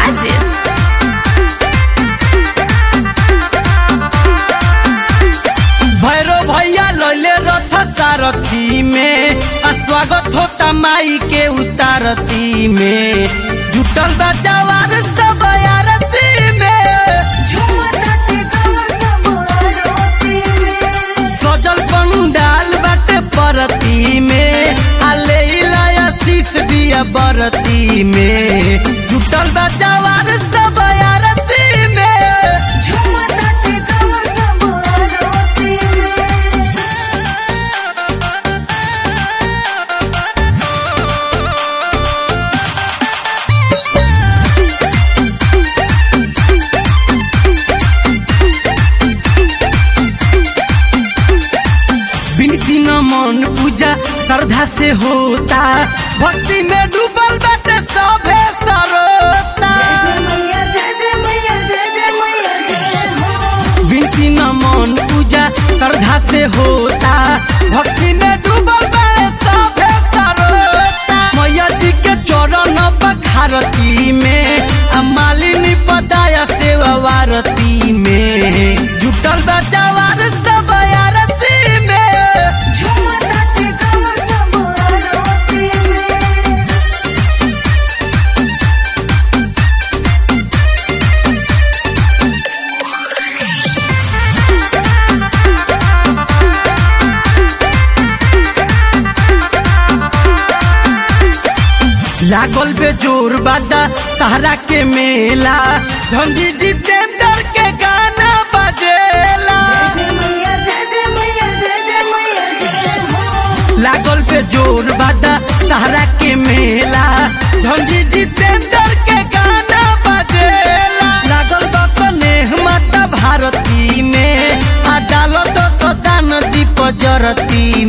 राजेश। भैरव भैया लैले रथ सारथी में स्वागत होता माई के उतारती में जुटल बा जवान सब आरती में सजल पंडाल बाटे परती में आले आशीष दिया बरती में जुटल बा जवान सब आरती में बिनती न मन पूजा श्रद्धा से होता भक्ति में डूबल बाटे सभे सरोता बिनती न मन पूजा श्रद्धा से होता भक्ति में डूबल बाटे सभे सरोता मैया जी के चरण बखारती में मालिनी पदाया सेवा वारती में जुटल बा जवान सब आरती में लागल बे जोर बादा सहारा के मेला झंझी जितेंद्र के गाना बजेला लागल बे जोर बादा सहारा के मेला झंझी जितेंद्र के गाना बजेला लागल बा नेह माता भारती में आ डालो तो दान दीप जरती